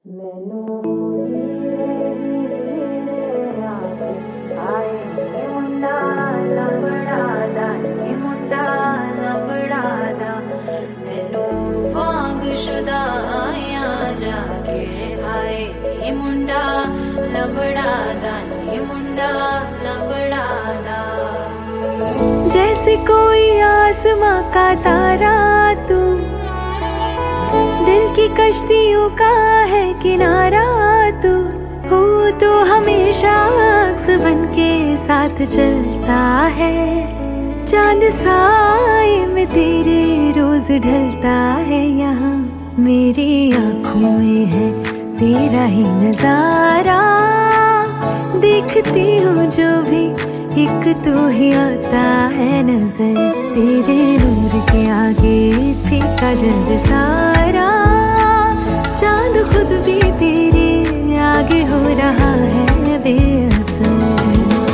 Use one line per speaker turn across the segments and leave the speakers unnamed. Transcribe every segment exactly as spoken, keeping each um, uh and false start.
ਮੈਨੂੰ ਹੀਰੇ ਹੀਰੇ ਆਖੇ ਆਏ ਨੀ ਮੁੰਡਾ ਲੰਬੜਾ ਦਾ ਨੀ ਮੁੰਡਾ ਲੰਬੜਾ ਦਾ ਮੈਨੂੰ ਵਾਂਗ ਸ਼ੁਦਾਇਆ ਜਾ ਕੇ ਆਏ ਨੀ ਮੁੰਡਾ ਲੰਬੜਾ ਦਾ ਨੀ ਮੁੰਡਾ लंबड़ा दा।
जैसे कोई आसमां का तारा तू, दिल की कश्तियों का है किनारा तू, हो तो हमेशा अक्स बन के साथ चलता है। चांद साए में तेरे रोज ढलता है, यहाँ मेरी आंखों में है तेरा ही नजारा। देखती हूँ जो भी एक तू ही आता है नजर, तेरे नूर के आगे फीका जग सारा। चांद खुद भी तेरे आगे हो रहा है बेअसर।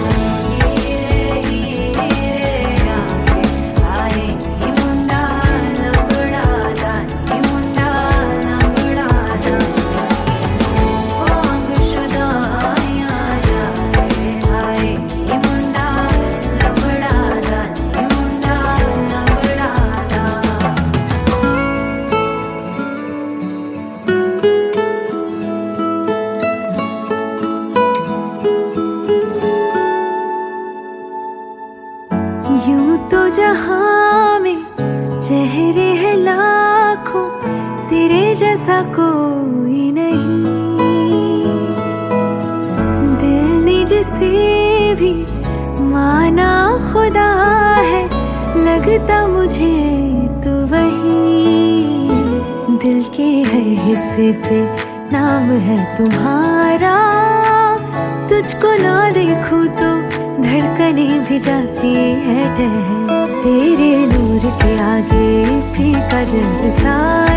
यूं तो जहां में चेहरे हैं लाखों, तेरे जैसा कोई नहीं। दिल ने जिसे भी माना खुदा है, लगता मुझे तो वही। दिल के है हिस्से पे नाम है तुम्हारा, तुझको ना देखूं तो धड़कने भी जाती है ठहर। तेरे नूर के आगे फीका जग सा